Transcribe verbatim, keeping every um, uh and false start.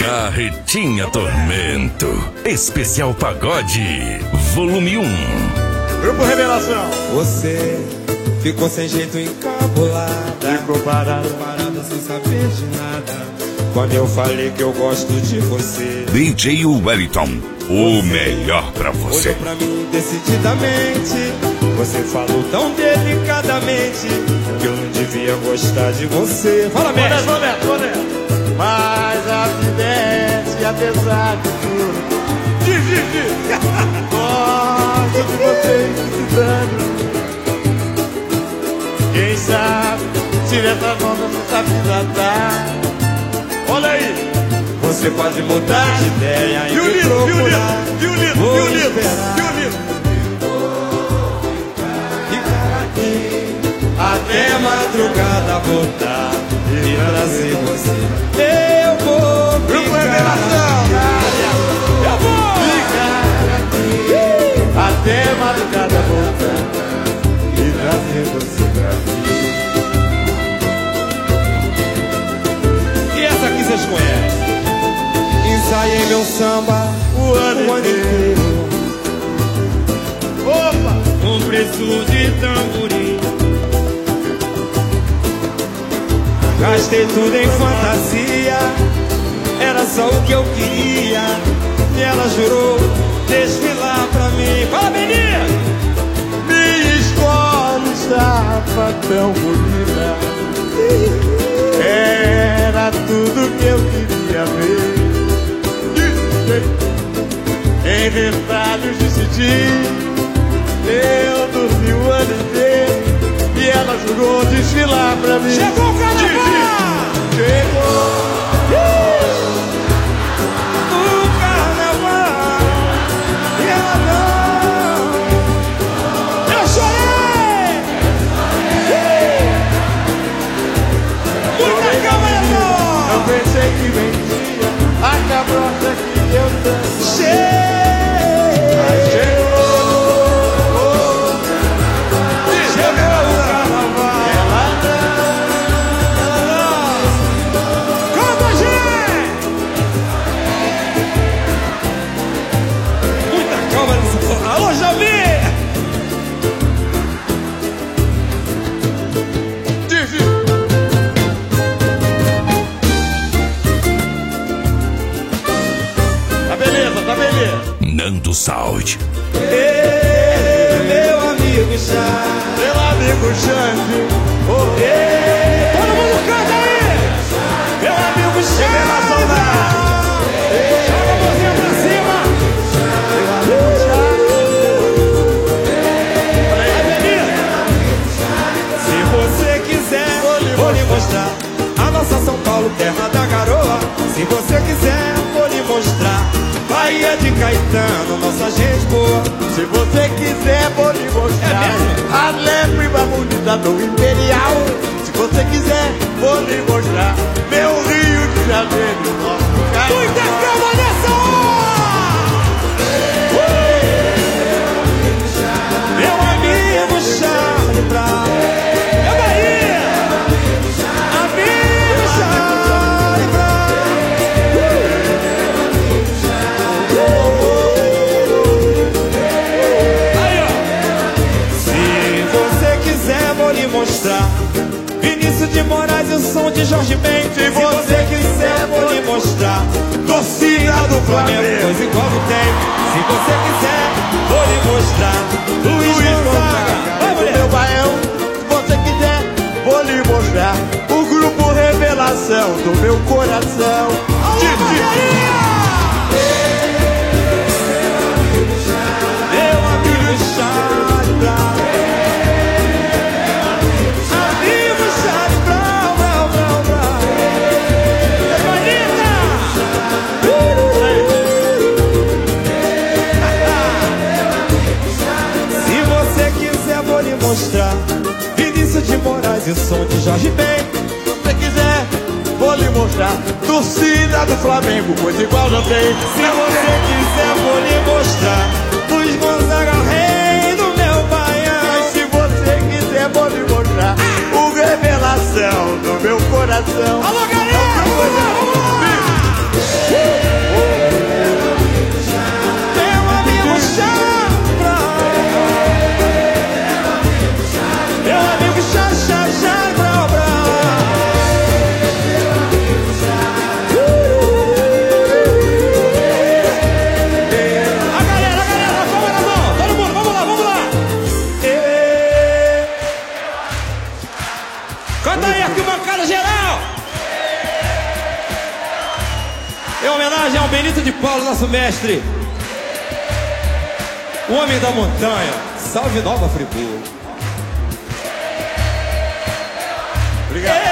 Carretinha Tormento, especial pagode, volume um. Grupo Revelação. Você ficou sem jeito encabulada, Ficou parado, parada sem saber de nada. Quando eu falei que eu gosto de você, D J Wellington, o melhor pra você. olhou pra mim decididamente. Você falou tão delicadamente que eu não devia gostar de você. Fala Boné, mesmo. boné, boné. Mas a fidente, apesar de tudo, diz, diz, diz. Gosto de você visitando. Quem sabe, se nessa nova essa vida tá. Olha aí. Você pode mudar de ideia e Viu o me livro, viu o procurar. livro, viu o livro, Vou viu o livro, esperar. viu o livro. Ficar aqui até madrugada voltar e trazer você. Eu vou Grupo ficar Revelação. Eu vou Ficar aqui até madrugada voltar e trazer você pra mim. E essa aqui vocês conhecem. Ensaiei meu samba O ano o ano inteiro. inteiro Opa! com preço de tamborim. Gastei tudo em fantasia, era só o que eu queria. E ela jurou desfilar pra mim. Fala, menina! Minha escola estava tão bonita. Era tudo que eu queria ver. Em detalhes decidi. Eu dormi o ano inteiro e ela jurou desfilar pra mim. Chegou o carnaval! Chegou! O carnaval! E ela não! Eu chorei! Muita calma, Eu pensei que vendia a cabrocha que eu tanto Chega! Mas chegou! Chegou o carnaval! Ela não! Canta, gente! Muita calma nessa porra. Alô, Javi! Tá beleza, tá beleza. Nando Saúde. Ei, meu amigo Chá. Meu amigo Xande. Oh, Ei, todo mundo canta aí! Meu amigo Chá. Revelação da- Joga a mãozinha pra cima! Aí, menino! Se você quiser, vou lhe mostrar a nossa São Paulo, terra da garoa. Se você quiser, vou lhe mostrar Bahia de Caetano, nossa gente boa. Se você quiser, vou lhe mostrar a lepre mais bonita do Imperial. Se você quiser, vou lhe mostrar meu Rio de Janeiro, nosso carnaval. Muita calma nessa hora! Meu amigo Charlie Brown. É Bahia! Amigo Charlie Brown. Aí, ó. Se você quiser, vou lhe mostrar Vinícius de Moraes e o som de Jorge Ben. Se você quiser, vou lhe mostrar torcida do Flamengo, pois igual não tem. Se você quiser, vou lhe mostrar Luiz Gonzaga. Vai, do mulher! meu baião. Se você quiser, vou lhe mostrar o grupo Revelação do meu coração. Alô, Margarida! Meu amigo Charlie Brown. Amigo Charlie Brown, Brown, Brown, Brown. Bonita! Se você quiser, vou lhe mostrar Vinícius de Moraes e o som de Jorge Ben. Se você quiser, vou lhe mostrar torcida do Flamengo, pois igual não tem. Se você quiser, vou lhe mostrar Luiz Gonzaga, rei do meu Baião. Mas se você quiser, vou lhe mostrar o Revelação do meu coração. Alô, galera! É o que eu vou- bancada geral! Em homenagem ao Benito de Paulo, nosso mestre, o homem da montanha. Salve Nova Friburgo. Obrigado.